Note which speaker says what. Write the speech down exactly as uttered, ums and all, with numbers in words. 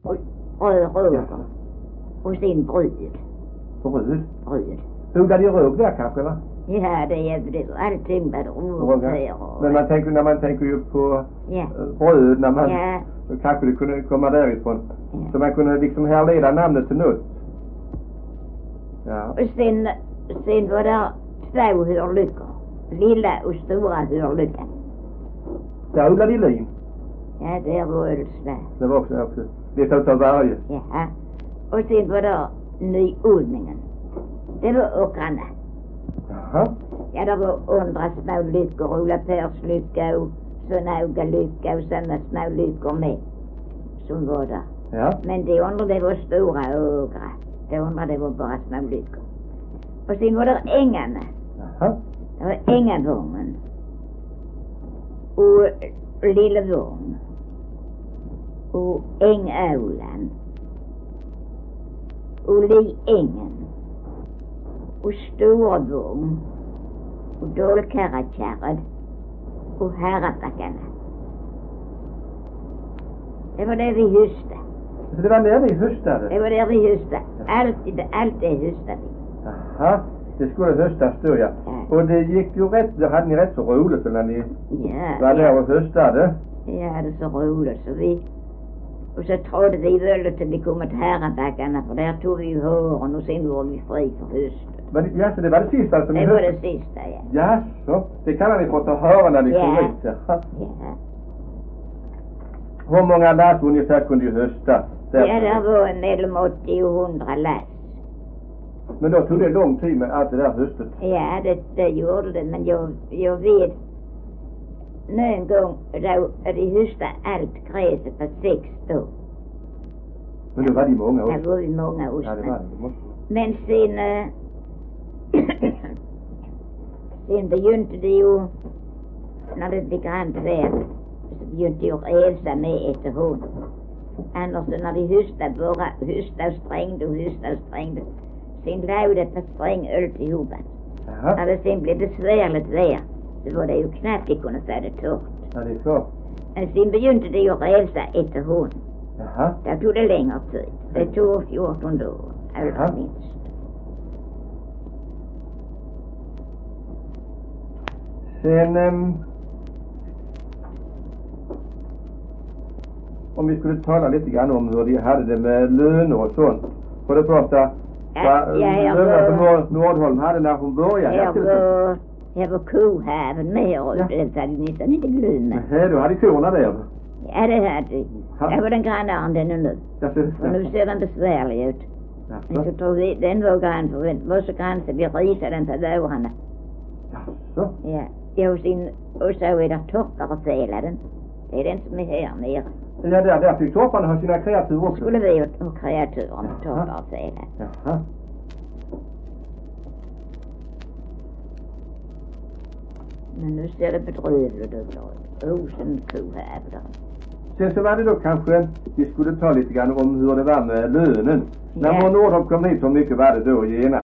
Speaker 1: Och röd och sin brud.
Speaker 2: Brud?
Speaker 1: Brud.
Speaker 2: Odlade de råg där kanske, va?
Speaker 1: Ja, det är det var allting med råg där.
Speaker 2: Men man tänker, när man tänker ju på
Speaker 1: ja.
Speaker 2: bröd, när man
Speaker 1: ja.
Speaker 2: kanske det kunde komma därifrån.
Speaker 1: Ja.
Speaker 2: Så man kunde liksom härleda namnet till något. Ja.
Speaker 1: Och sen, sen var det två hörlyckor. Lilla och stora hörlyckan.
Speaker 2: Där odlade de lin.
Speaker 1: Ja, det var Ölsvä.
Speaker 2: Det var också, också. Lite utav varje.
Speaker 1: Ja. Och sen var det nyodlingen. Det var åkrarna.
Speaker 2: Jaha.
Speaker 1: Ja, det var andra små lyckor. Ola Pers lycka och Sven-Åge lycka och sådana små lyckor med. Som var där.
Speaker 2: Ja.
Speaker 1: Men det andra det var stora åkrar. Det andra det var bara små lyckor. Och sen var det ängarna.
Speaker 2: Jaha.
Speaker 1: Det var Ängavången. Och Lillevång. Och Ängålan. Och Liängen. Och Storvång. Och Dalkarrakärred. Och Herrabackarna. Det var det vi höstade.
Speaker 2: Så det var där vi höstade?
Speaker 1: Det var där vi höstade. Allt, allt det höstade vi.
Speaker 2: Jaha. Det skulle höstas då, ja. ja. Och det gick ju rätt, då hade ni rätt så roligt när ni
Speaker 1: ja,
Speaker 2: var där
Speaker 1: ja.
Speaker 2: och höstade.
Speaker 1: Ja, hade så roligt så vi... Och så trodde vi väl till vi kom till Herrabackarna, för där tog vi ju håren och sen var vi fri för hösten.
Speaker 2: Men, ja, så det var det sista alltså?
Speaker 1: Det var det sista, ja.
Speaker 2: Ja, så. Det kan ni få ta höra när ni
Speaker 1: ja.
Speaker 2: kom hit. Ja.
Speaker 1: ja.
Speaker 2: Hur många lass ungefär kunde ju hösta?
Speaker 1: Där ja, det var en mellan åttio och hundra lass.
Speaker 2: Men då tog det lång tid med allt det där höstet?
Speaker 1: Ja, det, det gjorde det. Men jag, jag vet någon gång då de höstade allt gräset på sex år.
Speaker 2: Men då var det många år?
Speaker 1: Det var ju många år.
Speaker 2: Ja, det var det. Måste...
Speaker 1: Men sen... Äh, sen begynte de ju... När det blev grant väder så begynte de att rälsa med efter hon. Annars när de höstade bara höstade och strängde och höstade och strängde. Sen låg det på sträng öl till hoban. När det sen blev besvärligt väder så var det ju knappt de kunde få det torrt.
Speaker 2: Ja, det är så.
Speaker 1: Men sen begynte de ju rälsa efter hon.
Speaker 2: Jaha.
Speaker 1: Där tog det längre tid. Det tog fjorton år, allra minst.
Speaker 2: Sen... Um, om vi skulle tala lite grann om hur de hade det med löner och sånt. För det första,
Speaker 1: ja,
Speaker 2: vad
Speaker 1: ja,
Speaker 2: löner som Nordholm hade när hon började.
Speaker 1: Jag var, jag var kohäven med och ja. Det hade ni nästan inte glömma.
Speaker 2: Nej, du hade korna där.
Speaker 1: Ja, det hade vi. Jag var den grannaren den nu.
Speaker 2: Ja,
Speaker 1: och nu ser den besvärlig ut. Ja, men så tror vi, den var grann för den var så grann så vi risade den på vårarna.
Speaker 2: Ja, så?
Speaker 1: Ja, ja och, sin, och så är det toppar och fäladen. Det är den som är här nere.
Speaker 2: Ja, där, där fick topparna ha sina kreatur också.
Speaker 1: Skulle vi ha kreaturen med toppar och fälad.
Speaker 2: Jaha.
Speaker 1: Men nu ser det bedrövligt ut. Rosen kohävlar.
Speaker 2: Sen så var det då kanske, vi skulle ta lite grann om hur det var med lönen.
Speaker 1: Ja.
Speaker 2: När vår Nordholm kom hit, så mycket var det då gena?